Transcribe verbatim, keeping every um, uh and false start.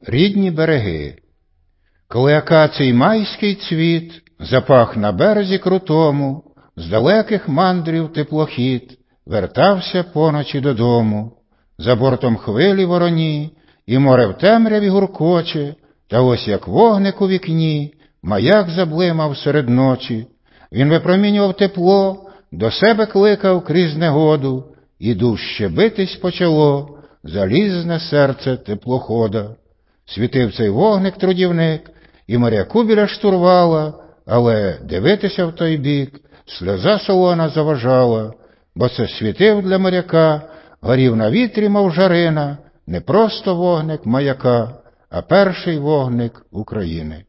Рідні береги. Коли акацій майський цвіт запах на березі крутому, з далеких мандрів теплохід вертався поночі додому. За бортом хвилі вороні, і море в темряві гуркоче, та ось як вогник у вікні, маяк заблимав серед ночі. Він випромінював тепло, до себе кликав крізь негоду, і дужче битись почало залізне серце теплохода. Світив цей вогник-трудівник, і моряку біля штурвала, але дивитися в той бік сльоза солона заважала, бо це світив для моряка, горів на вітрі, мов жарина, не просто вогник маяка, а перший вогник України.